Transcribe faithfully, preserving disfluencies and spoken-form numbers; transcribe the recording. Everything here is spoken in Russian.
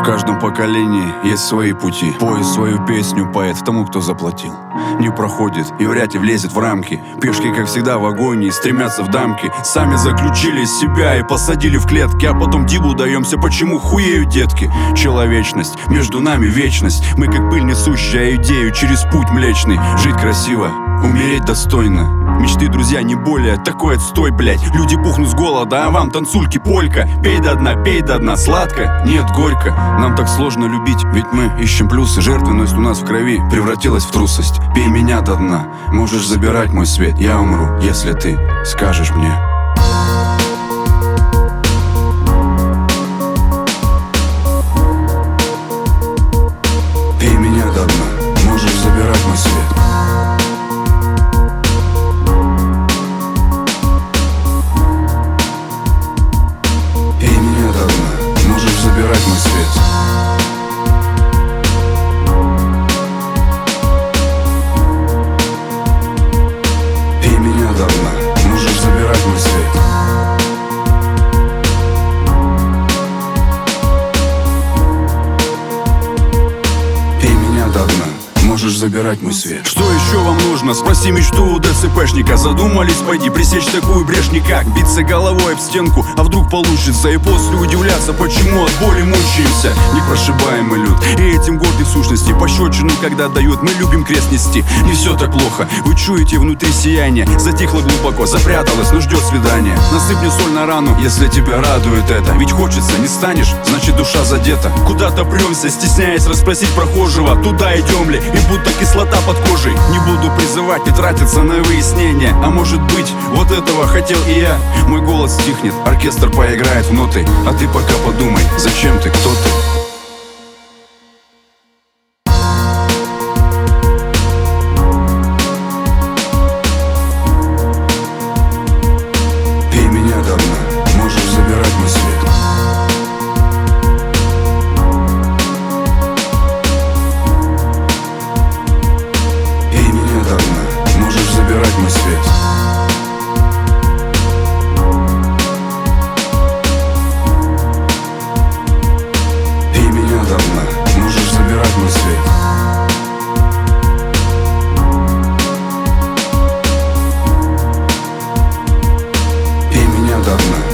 каждом поколении есть свои пути. Пой свою песню, поэт, тому, кто заплатил. Не проходит и вряд ли влезет в рамки. Пешки, как всегда, в агонии, стремятся в дамки. Сами заключили себя и посадили в клетки, а потом дибу даемся, почему хуеют детки. Человечность, между нами вечность. Мы как пыль, несущая идею через путь млечный. Жить красиво, умереть достойно. Мечты, друзья, не более такой отстой, блять. Люди пухнут с голода, а вам танцульки полька. Пей до дна, пей до дна, сладко, нет, горько. Нам так сложно любить, ведь мы ищем плюсы. Жертвенность у нас в крови превратилась в трусость. Пей меня до дна, можешь забирать мой свет. Я умру, если ты скажешь мне. Пей меня до дна, можешь забирать мой свет. Забирать мой свет. Пей меня до дна, можешь забирать мой свет. Пей меня до дна, можешь забирать мой свет. Что еще вам нужно? Спроси мечту у ДЦПшника. Задумались, пойди пресечь такую брешь никак. Биться головой об стенку, а вдруг получится. И после удивляться, почему от боли мучаемся. Непрошибаемый люд, и этим гордый в сущности. Пощечину, когда дают, мы любим крест нести. Не все так плохо, вы чуете внутри сияние. Затихло глубоко, запряталась, но ждет свидания. Насыпь мне соль на рану, если тебя радует это. Ведь хочется, не станешь, значит душа задета. Куда-то премся, стесняясь расспросить прохожего, туда идем ли, и будто кислота под кожей. Не буду призывать и тратиться на выяснение. А может быть, вот этого хотел и я. Мой голос стихнет, оркестр поиграет в ноты. А ты пока подумай, зачем ты, кто ты? Пей меня до дна, можешь забирать мой свет. Забирать мой свет. Пей меня до дна, можешь забирать мой свет. Пей меня до дна,